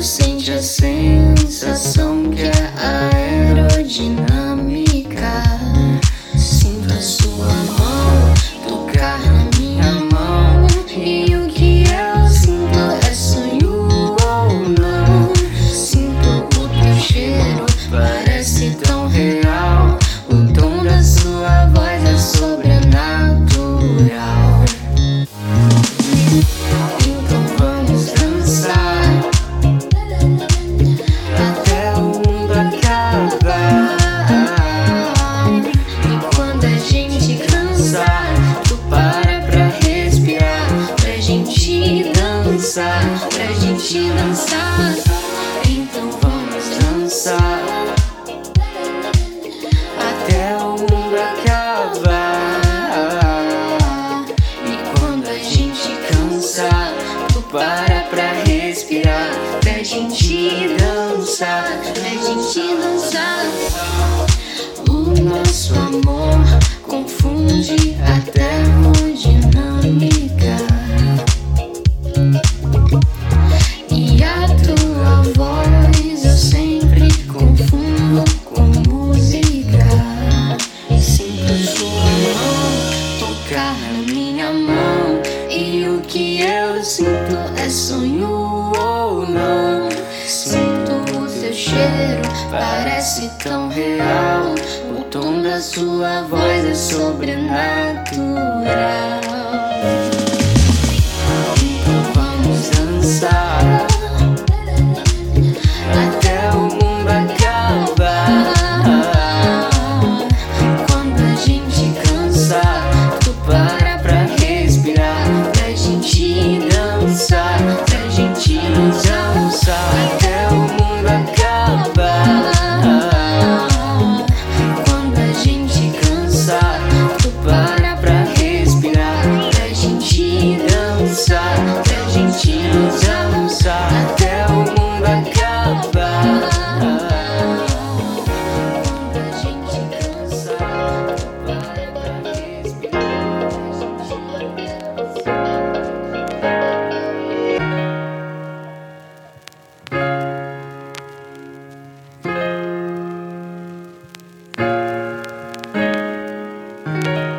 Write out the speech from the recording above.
sente a sensação que é aerodinâmica. Sinto a sua mão tocar na minha mão, e o que eu sinto é sonho ou não. Sinto o teu cheiro, parece tão real. O tom da sua voz é sobrenatural. Então vamos dançar até o mundo acabar. E quando a gente cansar, tu para pra respirar, pra gente dançar, pra gente dançar. Então vamos dançar até o mundo acabar. E quando a gente cansar, tu para pra respirar, pra gente dançar, pra gente dançar. O nosso amor confunde a termodinâmica, e a tua voz eu sempre confundo com música. Sinto sua mão tocar na minha mão, e o que eu sinto é sonho ou não. Sinto o teu cheiro, parece tão real. O tom da sua voz é sobrenatural. Então vamos dançar até o mundo acabar. Quando a gente cansar, tu para pra respirar, pra gente dançar, pra gente dançar até o mundo acabar. Quando a gente cansar, tu para pra respirar, pra gente dançar, pra gente dançar até o mundo acabar. Quando a gente cansar, tu para pra respirar, pra gente dançar.